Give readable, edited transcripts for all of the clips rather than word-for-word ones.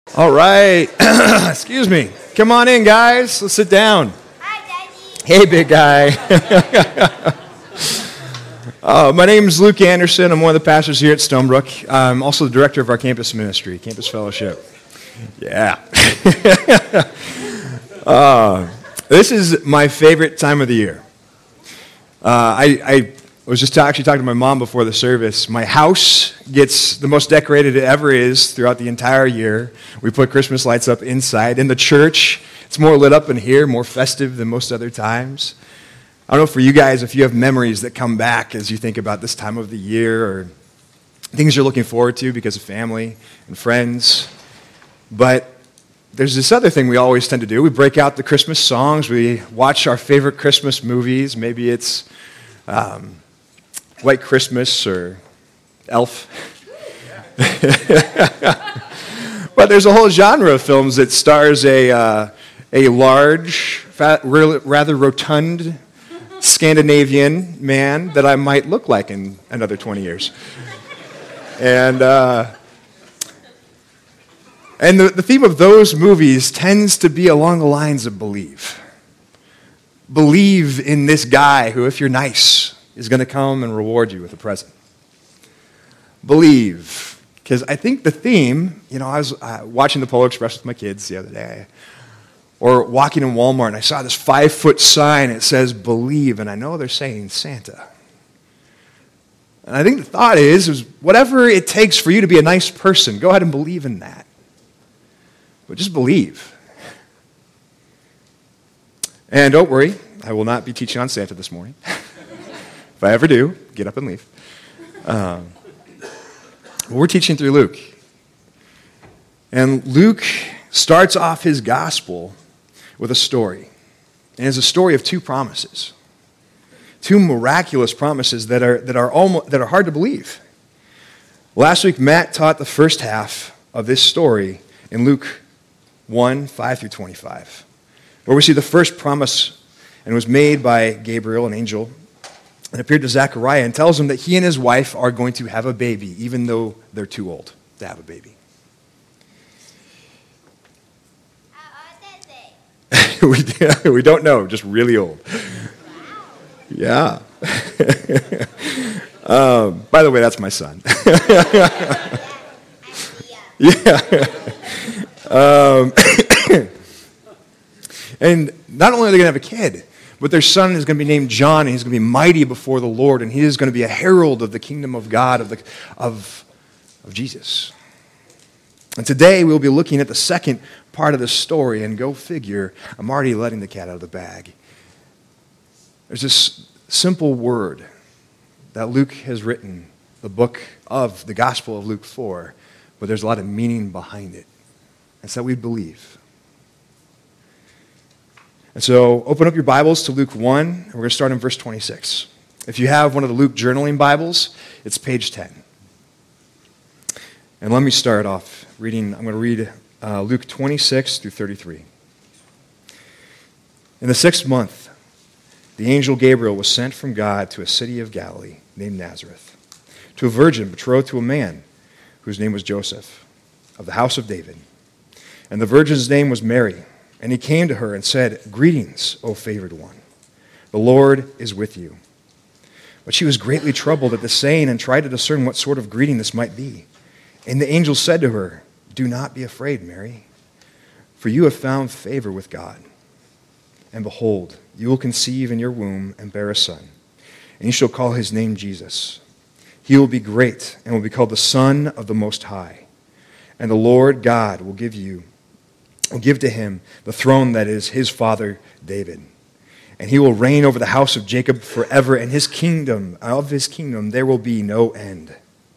All right. Excuse me. Come on in, guys. Let's sit down. Hi, Daddy. Hey, big guy. My name is Luke Anderson. I'm one of the pastors here at Stonebrook. I'm also the director of our campus ministry, Campus Fellowship. Yeah. This is my favorite time of the year. I was just actually talking to my mom before the service. My house gets the most decorated it ever is throughout the entire year. We put Christmas lights up inside. In the church, it's more lit up in here, more festive than most other times. I don't know for you guys if you have memories that come back as you think about this time of the year or things you're looking forward to because of family and friends. But there's this other thing we always tend to do. We break out the Christmas songs. We watch our favorite Christmas movies. Maybe it's White Christmas or Elf. But there's a whole genre of films that stars a large, rather rotund Scandinavian man that I might look like in another 20 years. And the theme of those movies tends to be along the lines of believe. Believe in this guy who, if you're nice, is going to come and reward you with a present. Believe. Because I think the theme, I was watching the Polar Express with my kids the other day, or walking in Walmart, and I saw this 5-foot sign. It says, believe, and I know they're saying Santa. And I think the thought is whatever it takes for you to be a nice person, go ahead and believe in that. But just believe. And don't worry, I will not be teaching on Santa this morning. If I ever do, get up and leave. We're teaching through Luke. And Luke starts off his gospel with a story. And it's a story of two promises. Two miraculous promises that are hard to believe. Last week, Matt taught the first half of this story in Luke 1, 5 through 25, where we see the first promise, and it was made by Gabriel, an angel, and appeared to Zechariah and tells him that he and his wife are going to have a baby, even though they're too old to have a baby. How old is they? We don't know, just really old. Yeah. By the way, that's my son. Yeah. And not only are they going to have a kid, but their son is going to be named John, and he's going to be mighty before the Lord, and he is going to be a herald of the kingdom of God, of Jesus. And today we'll be looking at the second part of the story, and go figure, I'm already letting the cat out of the bag. There's this simple word that Luke has written, the book of the Gospel of Luke 4, but there's a lot of meaning behind it. And so we believe. And so open up your Bibles to Luke 1, and we're going to start in verse 26. If you have one of the Luke journaling Bibles, it's page 10. And let me start off reading. I'm going to read Luke 26 through 33. In the 6th month, the angel Gabriel was sent from God to a city of Galilee named Nazareth, to a virgin betrothed to a man whose name was Joseph, of the house of David. And the virgin's name was Mary. And he came to her and said, "Greetings, O favored one. The Lord is with you." But she was greatly troubled at the saying and tried to discern what sort of greeting this might be. And the angel said to her, "Do not be afraid, Mary, for you have found favor with God. And behold, you will conceive in your womb and bear a son, and you shall call his name Jesus. He will be great and will be called the Son of the Most High. And the Lord God will give to him the throne that is his father David. And he will reign over the house of Jacob forever, and of his kingdom there will be no end."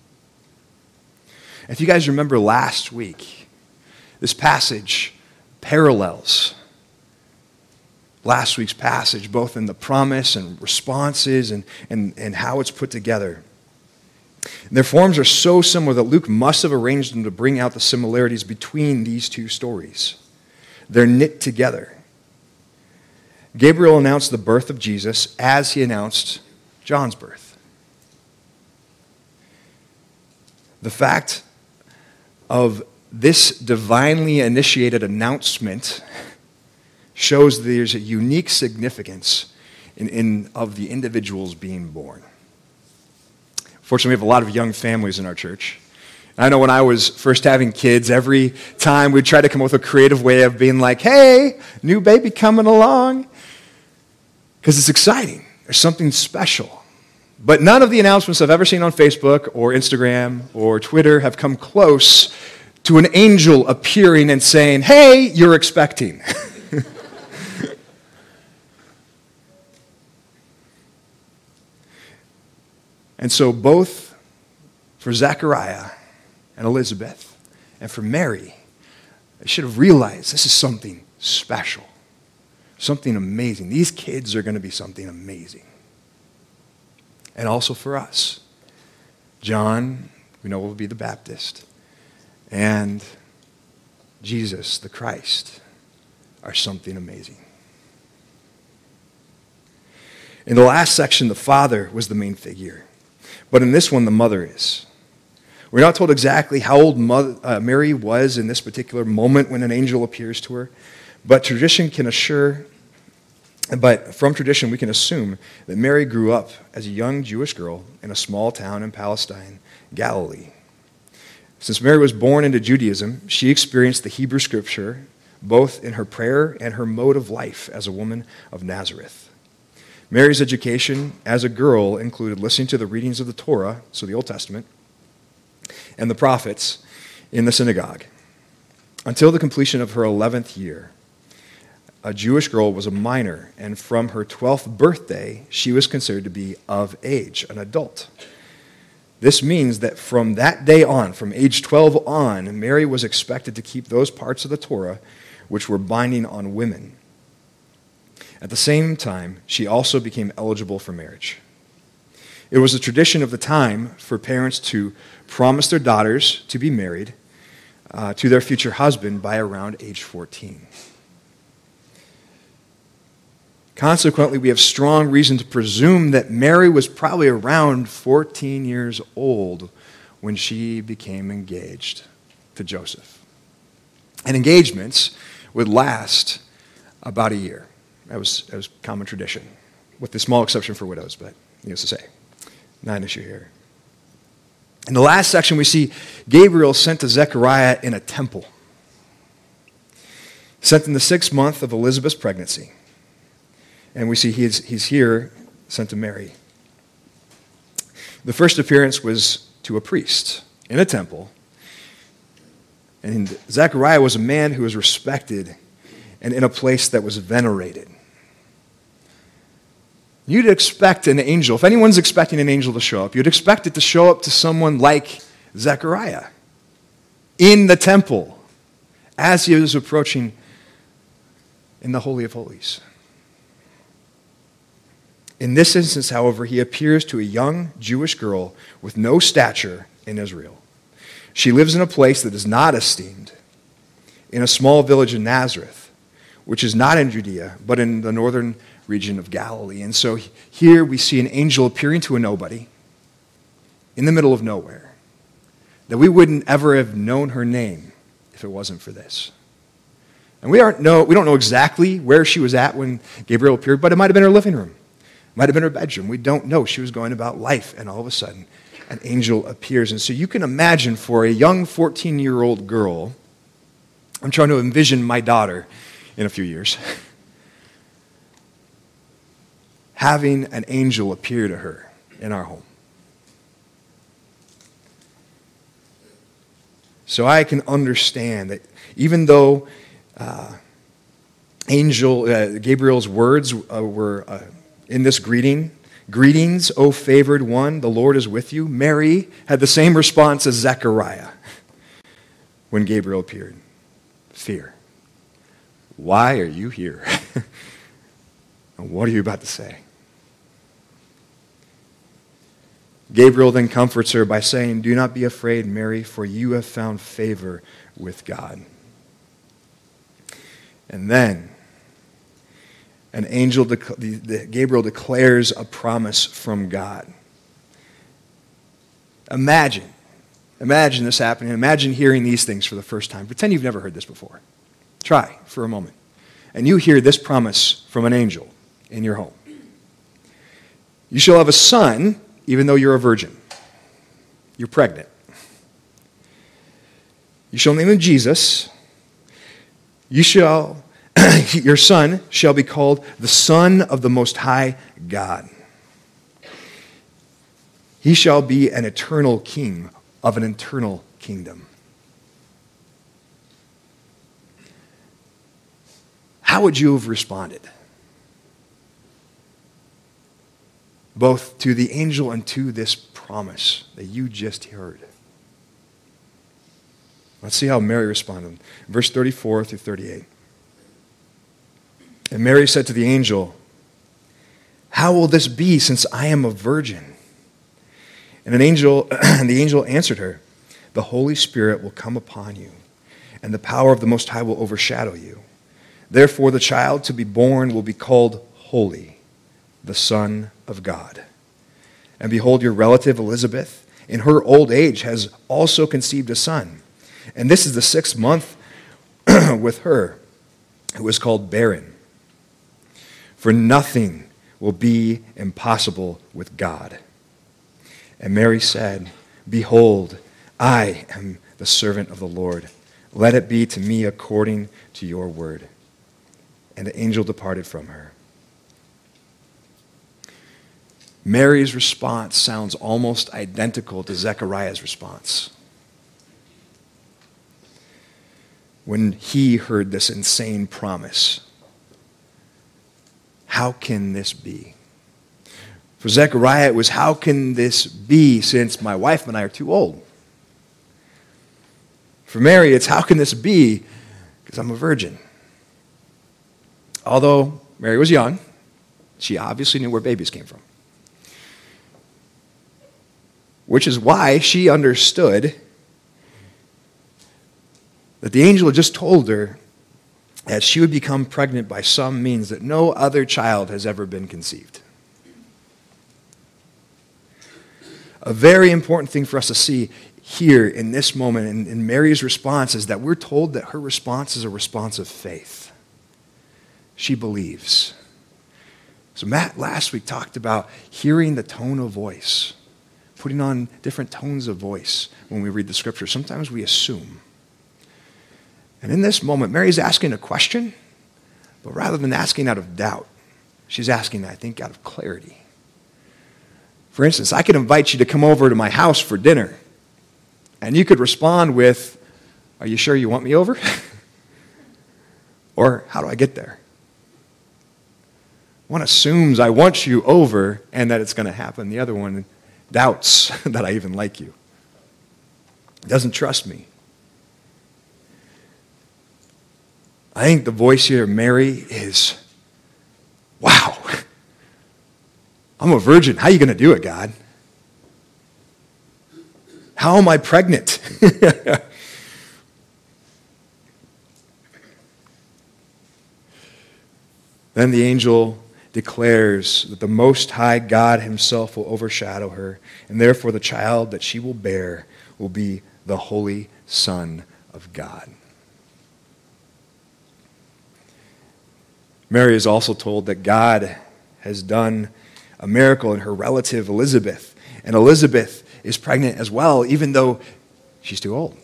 If you guys remember last week, this passage parallels last week's passage, both in the promise and responses and how it's put together. And their forms are so similar that Luke must have arranged them to bring out the similarities between these two stories. They're knit together. Gabriel announced the birth of Jesus as he announced John's birth. The fact of this divinely initiated announcement shows there's a unique significance of the individuals being born. Fortunately, we have a lot of young families in our church. I know when I was first having kids, every time we'd try to come up with a creative way of being like, hey, new baby coming along. Because it's exciting. There's something special. But none of the announcements I've ever seen on Facebook or Instagram or Twitter have come close to an angel appearing and saying, hey, you're expecting. And so both for Zechariah and Elizabeth and for Mary, they should have realized this is something special, something amazing. These kids are going to be something amazing. And also for us, John, we know will be the Baptist, and Jesus, the Christ, are something amazing. In the last section, the father was the main figure. But in this one, the mother is. We're not told exactly how old Mary was in this particular moment when an angel appears to her, but from tradition we can assume that Mary grew up as a young Jewish girl in a small town in Palestine, Galilee. Since Mary was born into Judaism, she experienced the Hebrew Scripture both in her prayer and her mode of life as a woman of Nazareth. Mary's education as a girl included listening to the readings of the Torah, so the Old Testament, and the prophets in the synagogue. Until the completion of her 11th year, a Jewish girl was a minor, and from her 12th birthday, she was considered to be of age, an adult. This means that from that day on, from age 12 on, Mary was expected to keep those parts of the Torah which were binding on women. At the same time, she also became eligible for marriage. It was a tradition of the time for parents to promise their daughters to be married to their future husband by around age 14. Consequently, we have strong reason to presume that Mary was probably around 14 years old when she became engaged to Joseph. And engagements would last about a year. That was common tradition, with the small exception for widows, but needless to say, not an issue here. In the last section, we see Gabriel sent to Zechariah in a temple, sent in the 6th month of Elizabeth's pregnancy. And we see he's here, sent to Mary. The first appearance was to a priest in a temple. And Zechariah was a man who was respected and in a place that was venerated. You'd expect an angel, if anyone's expecting an angel to show up, you'd expect it to show up to someone like Zechariah in the temple as he was approaching in the Holy of Holies. In this instance, however, he appears to a young Jewish girl with no stature in Israel. She lives in a place that is not esteemed, in a small village in Nazareth, which is not in Judea, but in the northern region of Galilee. And so here we see an angel appearing to a nobody in the middle of nowhere, that we wouldn't ever have known her name if it wasn't for this. And we don't know exactly where she was at when Gabriel appeared, but it might have been her living room. It might have been her bedroom. We don't know. She was going about life, and all of a sudden, an angel appears. And so you can imagine for a young 14-year-old girl, I'm trying to envision my daughter in a few years, having an angel appear to her in our home. So I can understand that even though Gabriel's words were in this greeting, "Greetings, O favored one, the Lord is with you," Mary had the same response as Zechariah when Gabriel appeared. Fear. Why are you here? And what are you about to say? Gabriel then comforts her by saying, "Do not be afraid, Mary, for you have found favor with God." And then Gabriel declares a promise from God. Imagine imagine this happening. Imagine hearing these things for the first time. Pretend you've never heard this before. Try for a moment. And you hear this promise from an angel in your home. You shall have a son, even though you're a virgin. You're pregnant. You shall name him Jesus. Your son shall be called the Son of the Most High God. He shall be an eternal king of an eternal kingdom. How would you have responded? Both to the angel and to this promise that you just heard. Let's see how Mary responded. Verse 34 through 38. And Mary said to the angel, "How will this be, since I am a virgin?" And the angel answered her, "The Holy Spirit will come upon you, and the power of the Most High will overshadow you. Therefore the child to be born will be called Holy, the Son of God. And behold, your relative Elizabeth, in her old age, has also conceived a son. And this is the 6th month with her, who is called barren. For nothing will be impossible with God." And Mary said, "Behold, I am the servant of the Lord. Let it be to me according to your word." And the angel departed from her. Mary's response sounds almost identical to Zechariah's response when he heard this insane promise. How can this be? For Zechariah, it was, how can this be, since my wife and I are too old? For Mary, it's, how can this be, because I'm a virgin. Although Mary was young, she obviously knew where babies came from. Which is why she understood that the angel had just told her that she would become pregnant by some means that no other child has ever been conceived. A very important thing for us to see here in this moment in Mary's response is that we're told that her response is a response of faith. She believes. So Matt last week talked about hearing the tone of voice, putting on different tones of voice when we read the scripture. Sometimes we assume. And in this moment, Mary's asking a question, but rather than asking out of doubt, she's asking, I think, out of clarity. For instance, I could invite you to come over to my house for dinner, and you could respond with, "Are you sure you want me over?" Or, "How do I get there?" One assumes I want you over and that it's going to happen. The other one doubts that I even like you. Doesn't trust me. I think the voice here of Mary is, wow, I'm a virgin. How are you going to do it, God? How am I pregnant? Then the angel declares that the Most High God himself will overshadow her, and therefore the child that she will bear will be the Holy Son of God. Mary is also told that God has done a miracle in her relative Elizabeth, and Elizabeth is pregnant as well, even though she's too old.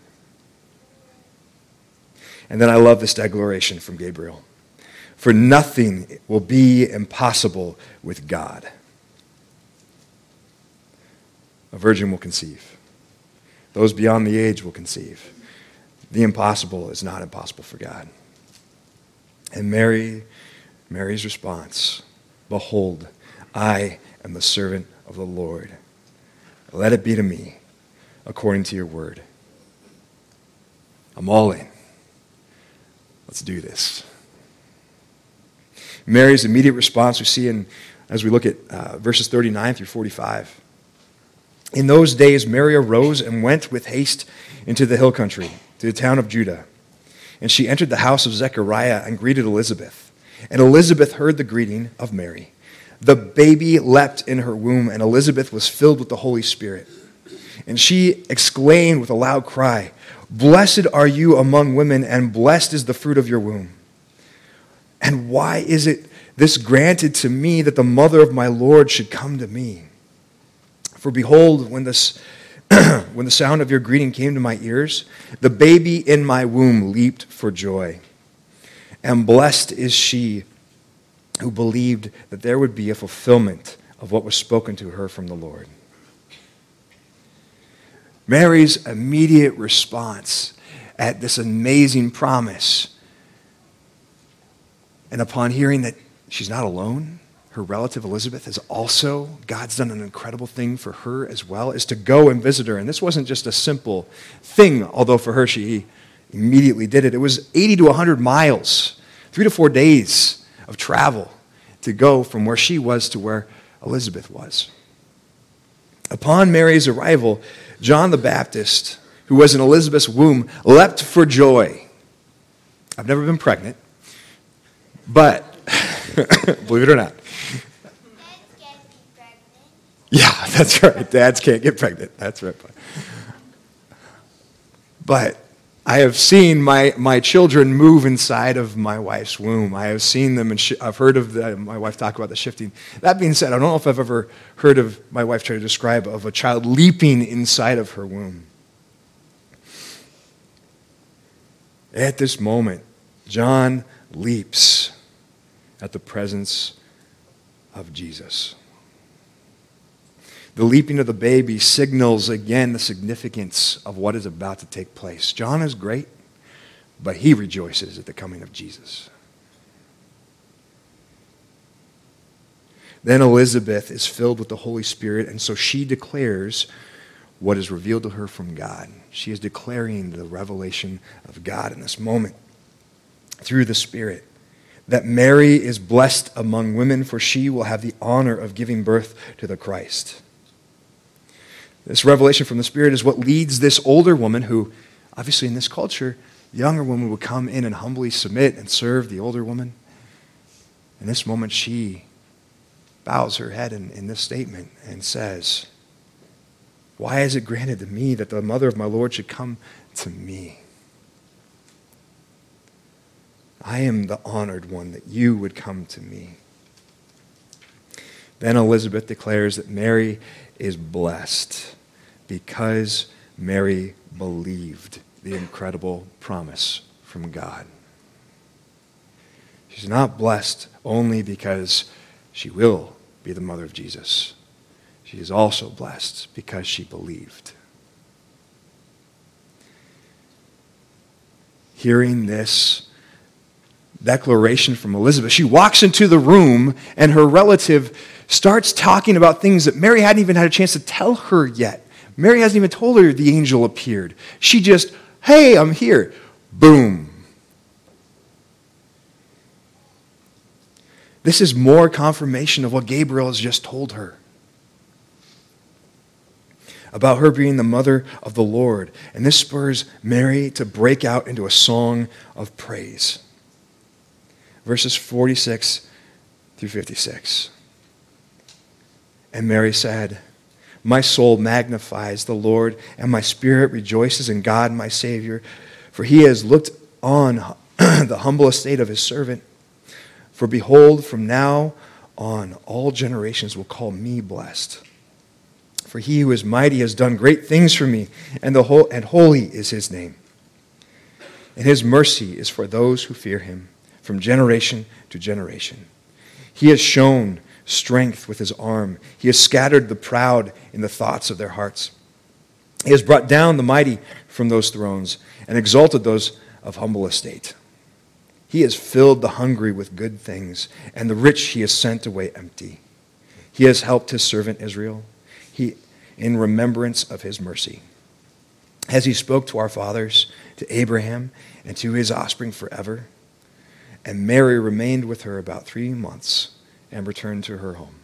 And then I love this declaration from Gabriel. For nothing will be impossible with God. A virgin will conceive. Those beyond the age will conceive. The impossible is not impossible for God. And Mary's response, behold, I am the servant of the Lord. Let it be to me according to your word. I'm all in. Let's do this. Mary's immediate response we see as we look at verses 39 through 45. In those days, Mary arose and went with haste into the hill country, to the town of Judah. And she entered the house of Zechariah and greeted Elizabeth. And Elizabeth heard the greeting of Mary. The baby leapt in her womb, and Elizabeth was filled with the Holy Spirit. And she exclaimed with a loud cry, "Blessed are you among women, and blessed is the fruit of your womb. And why is it this granted to me that the mother of my Lord should come to me? For behold, when the sound of your greeting came to my ears, the baby in my womb leaped for joy. And blessed is she who believed that there would be a fulfillment of what was spoken to her from the Lord." Mary's immediate response at this amazing promise, and upon hearing that she's not alone, her relative Elizabeth is also, God's done an incredible thing for her as well, is to go and visit her. And this wasn't just a simple thing, although for her she immediately did it. It was 80 to 100 miles, 3 to 4 days of travel to go from where she was to where Elizabeth was. Upon Mary's arrival, John the Baptist, who was in Elizabeth's womb, leapt for joy. I've never been pregnant, but believe it or not. Dads can't be pregnant. Yeah, that's right. Dads can't get pregnant. That's right. But I have seen my children move inside of my wife's womb. I have seen them, and I've heard of my wife talk about the shifting. That being said, I don't know if I've ever heard of my wife try to describe of a child leaping inside of her womb. At this moment, John leaps at the presence of Jesus. The leaping of the baby signals again the significance of what is about to take place. John is great, but he rejoices at the coming of Jesus. Then Elizabeth is filled with the Holy Spirit, and so she declares what is revealed to her from God. She is declaring the revelation of God in this moment through the Spirit. That Mary is blessed among women, for she will have the honor of giving birth to the Christ. This revelation from the Spirit is what leads this older woman who, obviously in this culture, the younger woman would come in and humbly submit and serve the older woman. In this moment, she bows her head in this statement and says, "Why is it granted to me that the mother of my Lord should come to me? I am the honored one, that you would come to me." Then Elizabeth declares that Mary is blessed because Mary believed the incredible promise from God. She's not blessed only because she will be the mother of Jesus. She is also blessed because she believed. Hearing this declaration from Elizabeth, she walks into the room and her relative starts talking about things that Mary hadn't even had a chance to tell her yet. Mary hasn't even told her the angel appeared. She just, "Hey, I'm here." Boom. This is more confirmation of what Gabriel has just told her about her being the mother of the Lord. And this spurs Mary to break out into a song of praise. Verses 46 through 56. And Mary said, "My soul magnifies the Lord, and my spirit rejoices in God my Savior, for he has looked on the humble estate of his servant. For behold, from now on all generations will call me blessed. For he who is mighty has done great things for me, and holy is his name. And his mercy is for those who fear him, from generation to generation. He has shown strength with his arm. He has scattered the proud in the thoughts of their hearts. He has brought down the mighty from those thrones and exalted those of humble estate. He has filled the hungry with good things, and the rich he has sent away empty. He has helped his servant Israel, in remembrance of his mercy, as he spoke to our fathers, to Abraham, and to his offspring forever." And Mary remained with her about 3 months and returned to her home.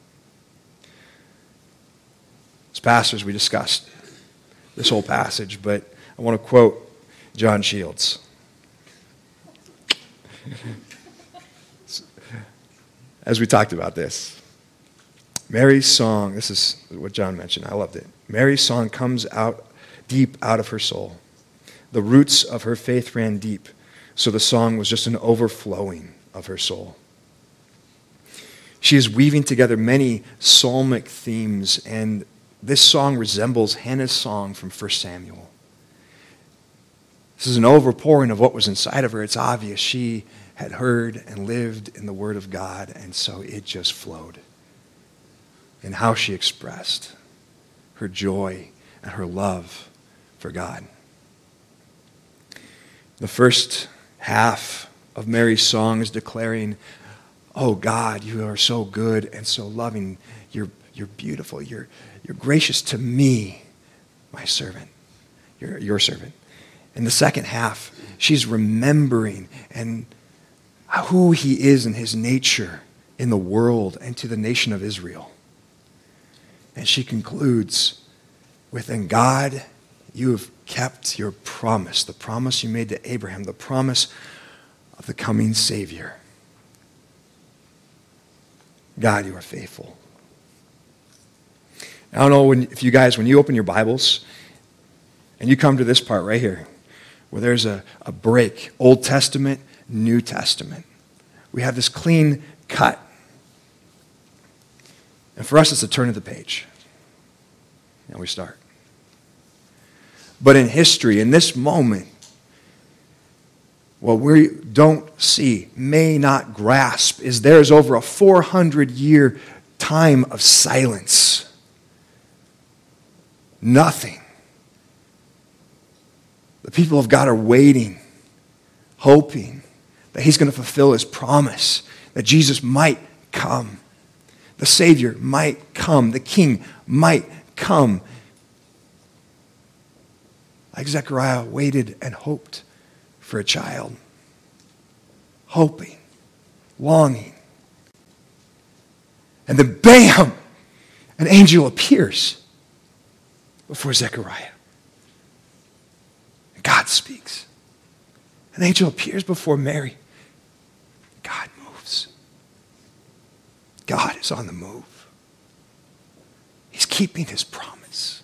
As pastors, we discussed this whole passage, but I want to quote John Shields. As we talked about this, Mary's song, this is what John mentioned, I loved it. Mary's song comes out deep out of her soul. The roots of her faith ran deep, so the song was just an overflowing of her soul. She is weaving together many psalmic themes, and this song resembles Hannah's song from 1 Samuel. This is an overpouring of what was inside of her. It's obvious she had heard and lived in the Word of God, and so it just flowed in how she expressed her joy and her love for God. The first half of Mary's song is declaring, "Oh God, you are so good and so loving. You're beautiful. You're gracious to me, my servant, your servant." In the second half, she's remembering and who he is and his nature in the world and to the nation of Israel. And she concludes with, "And God, you have kept your promise, the promise you made to Abraham, the promise of the coming Savior. God, you are faithful." I don't know if you guys, when you open your Bibles and you come to this part right here, where there's a break, Old Testament, New Testament. We have this clean cut. And for us, it's a turn of the page. And we start. But in history, in this moment, what we don't see, may not grasp, is there's over a 400-year time of silence. Nothing. The people of God are waiting, hoping that he's going to fulfill his promise, that Jesus might come, the Savior might come, the King might come. Like Zechariah waited and hoped for a child, hoping, longing. And then bam, an angel appears before Zechariah. God speaks. An angel appears before Mary. God moves. God is on the move. He's keeping his promise.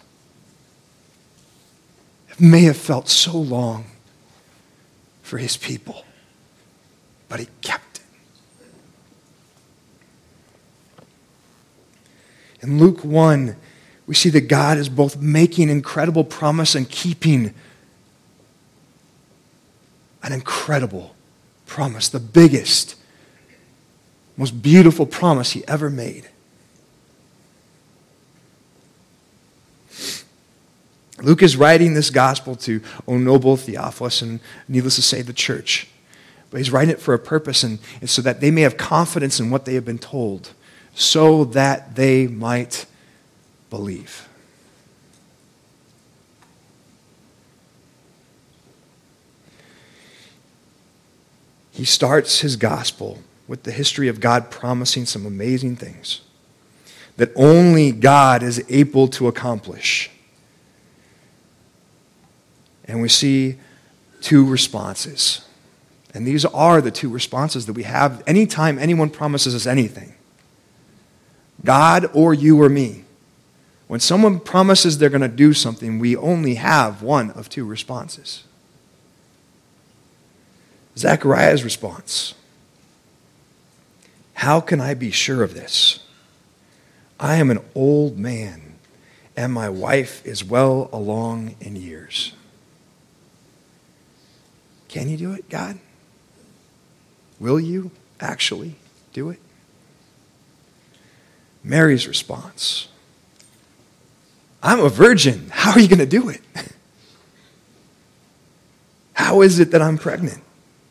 It may have felt so long for his people, but he kept it. In Luke 1, we see that God is both making incredible promise and keeping an incredible promise, the biggest, most beautiful promise he ever made. Luke is writing this gospel to, O noble Theophilus, and needless to say, the church. But he's writing it for a purpose, and so that they may have confidence in what they have been told, so that they might believe. He starts his gospel with the history of God promising some amazing things that only God is able to accomplish. And we see two responses. And these are the two responses that we have anytime anyone promises us anything. God or you or me. When someone promises they're going to do something, we only have one of two responses. Zechariah's response: "How can I be sure of this? I am an old man, and my wife is well along in years." Can you do it, God? Will you actually do it? Mary's response: "I'm a virgin. How are you going to do it? How is it that I'm pregnant?"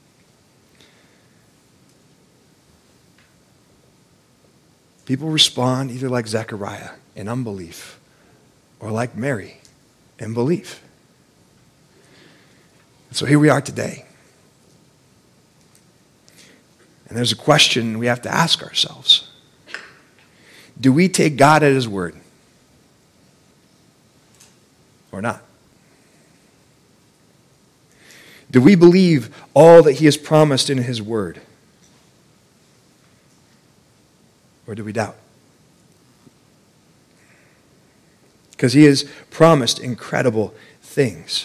People respond either like Zechariah in unbelief or like Mary in belief. And so here we are today. And there's a question we have to ask ourselves. Do we take God at his word or not? Do we believe all that he has promised in his word? Or do we doubt? because he has promised incredible things.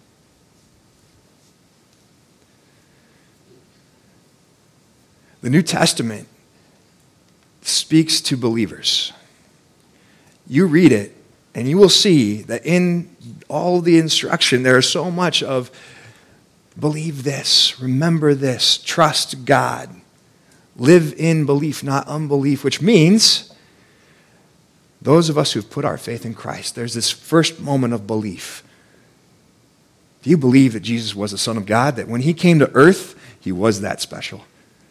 The New Testament speaks to believers. You read it, and you will see that in all the instruction, there is so much of believe this, remember this, trust God, live in belief, not unbelief, which means those of us who've put our faith in Christ, there's this first moment of belief. Do you believe that Jesus was the Son of God, that when he came to earth, he was that special?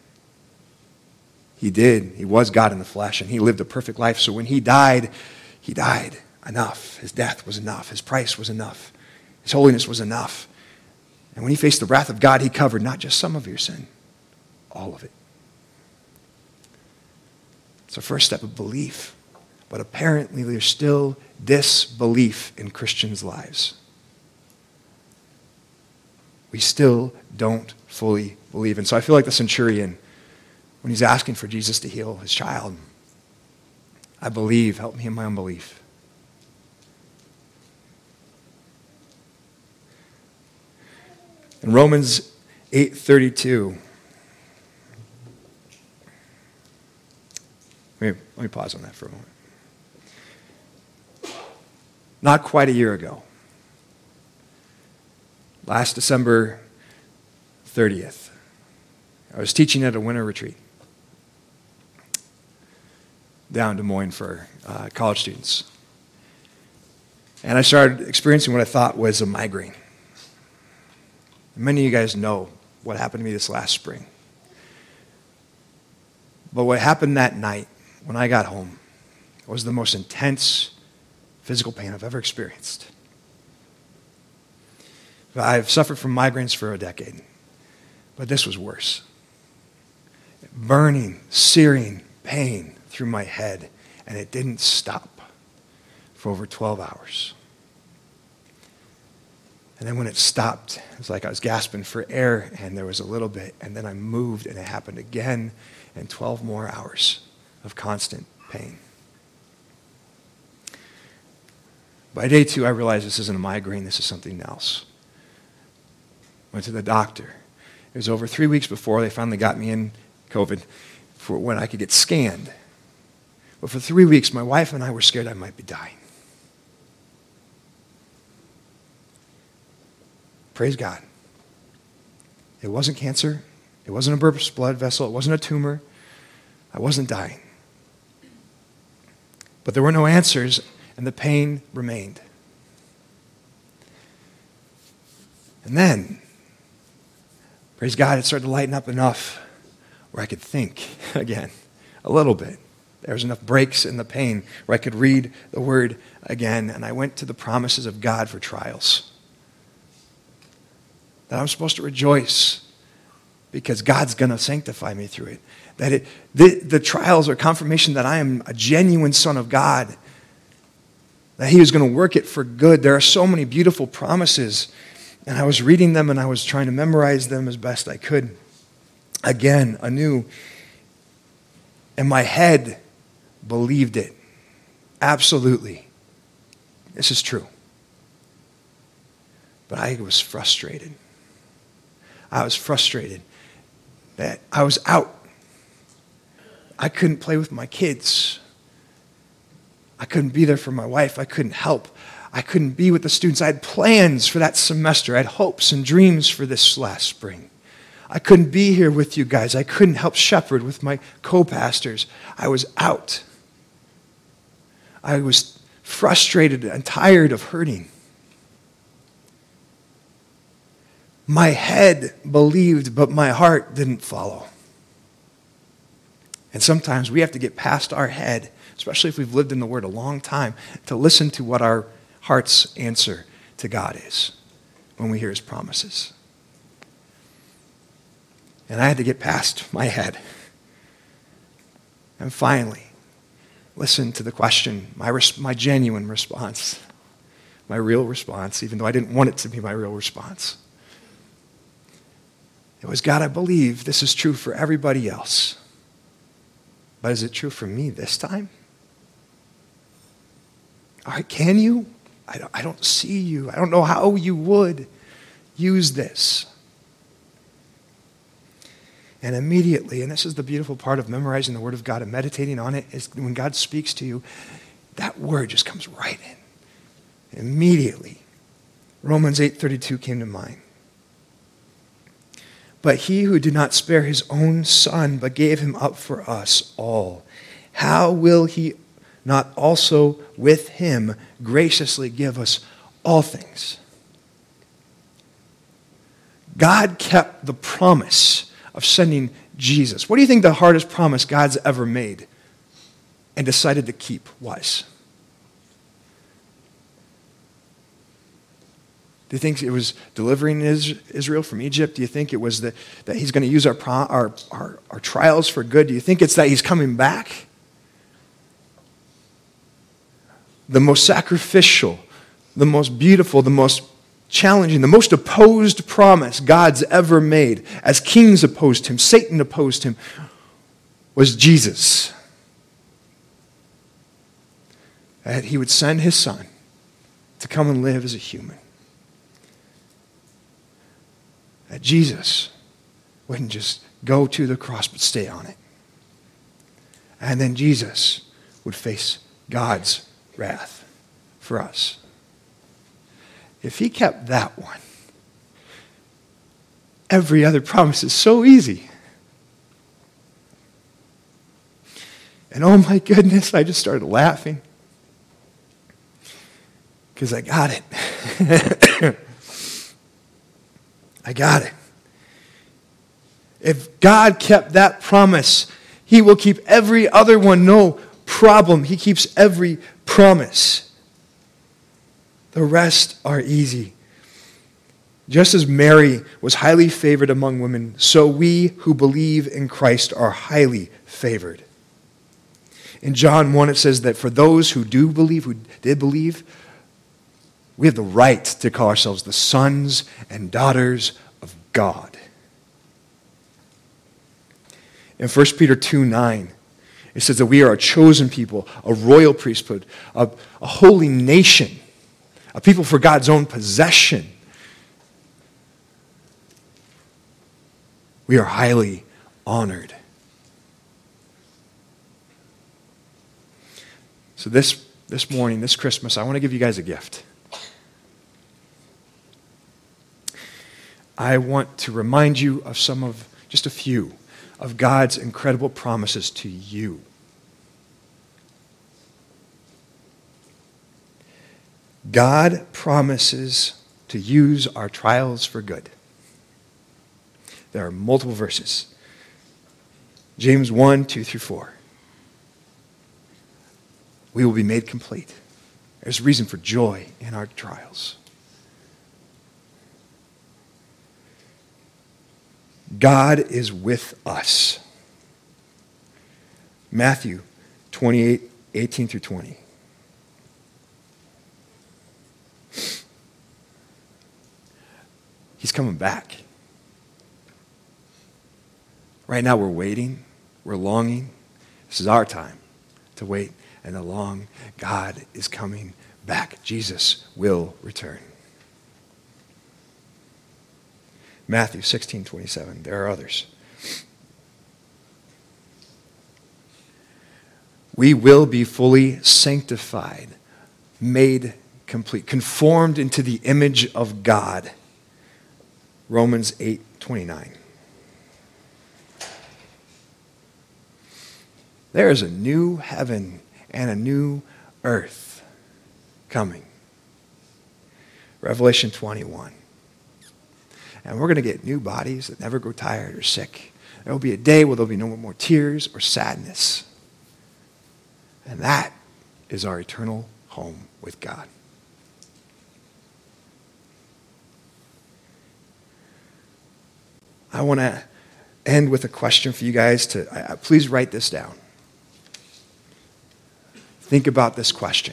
He did. He was God in the flesh, and he lived a perfect life. So when he died enough. His death was enough. His price was enough. His holiness was enough. And when he faced the wrath of God, he covered not just some of your sin, all of it. It's the first step of belief. But apparently there's still disbelief in Christians' lives. We still don't fully believe. And so I feel like the centurion, when he's asking for Jesus to heal his child, I believe, help me in my unbelief. In Romans 8:32, let me pause on that for a moment. Not quite a year ago, last December 30th, I was teaching at a winter retreat down in Des Moines for college students. And I started experiencing what I thought was a migraine. Many of you guys know what happened to me this last spring. But what happened that night when I got home was the most intense physical pain I've ever experienced. I've suffered from migraines for a decade, but this was worse. Burning, searing pain through my head, and it didn't stop for over 12 hours. And then when it stopped, it was like I was gasping for air, and there was a little bit, and then I moved, and it happened again, and 12 more hours of constant pain. By day 2, I realized this isn't a migraine, this is something else. Went to the doctor. It was over 3 weeks before they finally got me in COVID for when I could get scanned. But for 3 weeks, my wife and I were scared I might be dying. Praise God. It wasn't cancer. It wasn't a burst blood vessel. It wasn't a tumor. I wasn't dying. But there were no answers, and the pain remained. And then, praise God, it started to lighten up enough where I could think again, a little bit. There was enough breaks in the pain where I could read the Word again, and I went to the promises of God for trials. That I'm supposed to rejoice because God's going to sanctify me through it. That the trials are confirmation that I am a genuine son of God, that he is going to work it for good. There are so many beautiful promises, and I was reading them and I was trying to memorize them as best I could. Again, anew. And my head believed it. Absolutely. This is true. But I was frustrated. I was frustrated that I was out. I couldn't play with my kids. I couldn't be there for my wife. I couldn't help. I couldn't be with the students. I had plans for that semester. I had hopes and dreams for this last spring. I couldn't be here with you guys. I couldn't help shepherd with my co-pastors. I was out. I was frustrated and tired of hurting. My head believed, but my heart didn't follow. And sometimes we have to get past our head, especially if we've lived in the Word a long time, to listen to what our heart's answer to God is when we hear His promises. And I had to get past my head. And finally, listen to the question, my genuine response, my real response, even though I didn't want it to be my real response. It was, God, I believe this is true for everybody else. But is it true for me this time? All right, can you? I don't see you. I don't know how you would use this. And immediately, and this is the beautiful part of memorizing the Word of God and meditating on it, is when God speaks to you, that word just comes right in. Immediately, Romans 8:32 came to mind. But he who did not spare his own son, but gave him up for us all, how will he not also with him graciously give us all things? God kept the promise of sending Jesus. What do you think the hardest promise God's ever made and decided to keep was? Do you think it was delivering Israel from Egypt? Do you think it was that he's going to use our trials for good? Do you think it's that he's coming back? The most sacrificial, the most beautiful, the most challenging, the most opposed promise God's ever made, as kings opposed him, Satan opposed him, was Jesus. That he would send his son to come and live as a human. That Jesus wouldn't just go to the cross but stay on it. And then Jesus would face God's wrath for us. If he kept that one, every other promise is so easy. And oh my goodness, I just started laughing because I got it. I got it. If God kept that promise, he will keep every other one. No problem. He keeps every promise. The rest are easy. Just as Mary was highly favored among women, so we who believe in Christ are highly favored. In John 1, it says that for those who do believe, who did believe, we have the right to call ourselves the sons and daughters of God. In 1 Peter 2:9, it says that we are a chosen people, a royal priesthood, a holy nation, a people for God's own possession. We are highly honored. So this morning, this Christmas, I want to give you guys a gift. I want to remind you of just a few of God's incredible promises to you. God promises to use our trials for good. There are multiple verses. James 1, 2 through 4. We will be made complete. There's reason for joy in our trials. God is with us. Matthew 28, 18 through 20. He's coming back. Right now we're waiting. We're longing. This is our time to wait and to long. God is coming back. Jesus will return. Matthew 16:27. There are others. We will be fully sanctified, made complete, conformed into the image of God. Romans 8:29. There is a new heaven and a new earth coming. Revelation 21. And we're going to get new bodies that never grow tired or sick. There will be a day where there will be no more tears or sadness. And that is our eternal home with God. I want to end with a question for you guys to please write this down. Think about this question.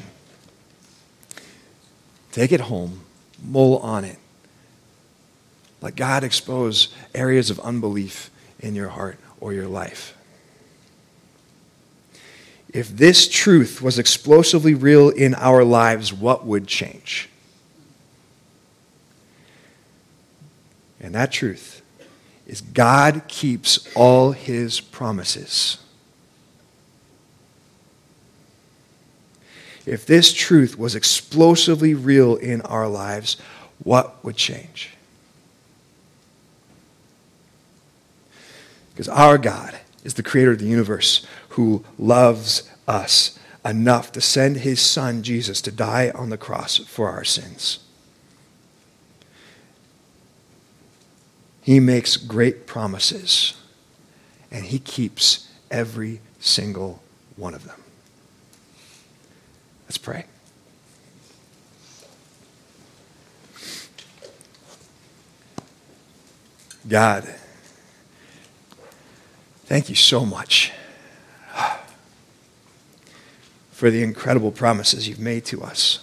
Take it home, mull on it. Let God expose areas of unbelief in your heart or your life. if this truth was explosively real in our lives, what would change? And that truth is God keeps all his promises. If this truth was explosively real in our lives, what would change? Because our God is the creator of the universe who loves us enough to send his son Jesus to die on the cross for our sins. He makes great promises, and he keeps every single one of them. Let's pray. God, thank you so much for the incredible promises you've made to us.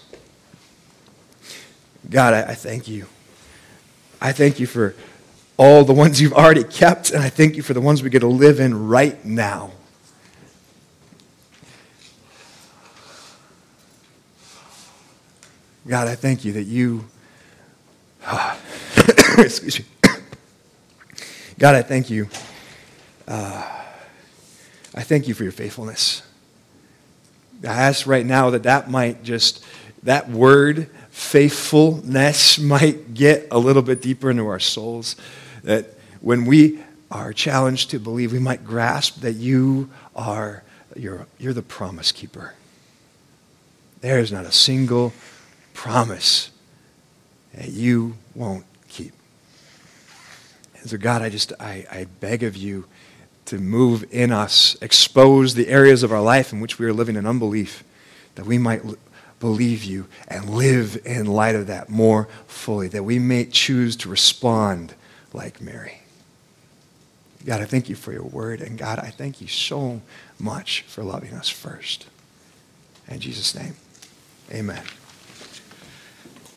God, I thank you. I thank you for all the ones you've already kept, and I thank you for the ones we get to live in right now. God, I thank you that you... excuse me. God, I thank you. I thank you for your faithfulness. I ask right now that word, faithfulness, might get a little bit deeper into our souls. That when we are challenged to believe, we might grasp that you're the promise keeper. There is not a single promise that you won't keep. And so God, I beg of you to move in us, expose the areas of our life in which we are living in unbelief, that we might believe you and live in light of that more fully, that we may choose to respond like Mary. God, I thank you for your word, and God, I thank you so much for loving us first. In Jesus' name, amen.